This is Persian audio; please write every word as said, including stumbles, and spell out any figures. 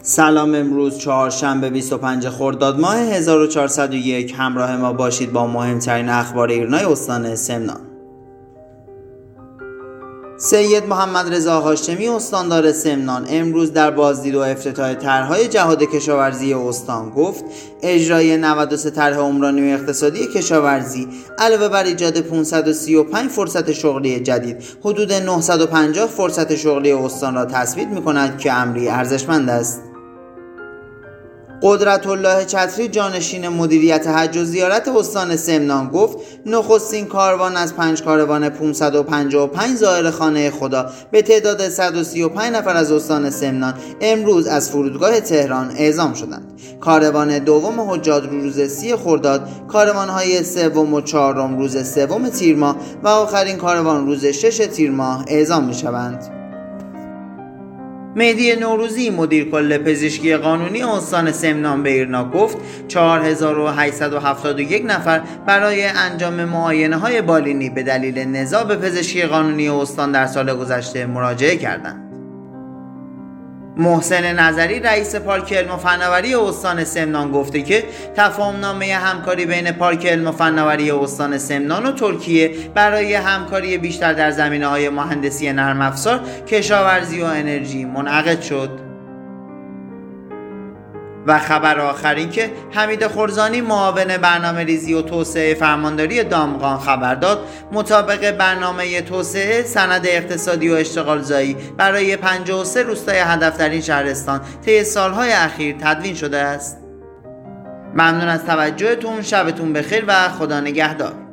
سلام، امروز چهارشنبه بیست و پنج خرداد ماه هزار و چهارصد و یک همراه ما باشید با مهمترین اخبار ایرنای استان سمنان. سید محمد رضا هاشمی استاندار سمنان امروز در بازدید و افتتاح طرح‌های جهاد کشاورزی استان گفت اجرای نود و سه طرح عمرانی و اقتصادی کشاورزی علاوه بر ایجاد پانصد و سی و پنج فرصت شغلی جدید حدود نهصد و پنجاه فرصت شغلی استان را تثبیت می‌کند که امری ارزشمند است. قدرت الله چتری جانشین مدیریت حج و زیارت استان سمنان گفت نخستین کاروان از پنج کاروان پانصد و پنجاه و پنج زائر خانه خدا به تعداد صد و سی و پنج نفر از استان سمنان امروز از فرودگاه تهران اعزام شدند. کاروان دوم حجاج روز سی خرداد، کاروان‌های سوم و چهارم روز سوم تیر ماه و آخرین کاروان روز شش تیر ماه اعزام می‌شوند. مهدی نوروزی مدیر کل پزشکی قانونی استان سمنان به ایرنا گفت چهار هزار و هشتصد و هفتاد و یک نفر برای انجام معاینه‌های بالینی به دلیل نزاع به پزشکی قانونی استان در سال گذشته مراجعه کردند. محسن نظری رئیس پارک علم و فناوری استان سمنان گفته که تفاهم‌نامه همکاری بین پارک علم و فناوری استان سمنان و ترکیه برای همکاری بیشتر در زمینه‌های مهندسی نرم افزار، کشاورزی و انرژی منعقد شد. و خبر آخر این که حمید خرزانی معاون برنامه ریزی و توسعه فرمانداری دامغان خبر داد مطابق برنامه توسعه سند اقتصادی و اشتغال زایی برای پنجاه و سه روستای هدف در این شهرستان طی سالهای اخیر تدوین شده است. ممنون از توجهتون، شبتون بخیر و خدا نگهدار.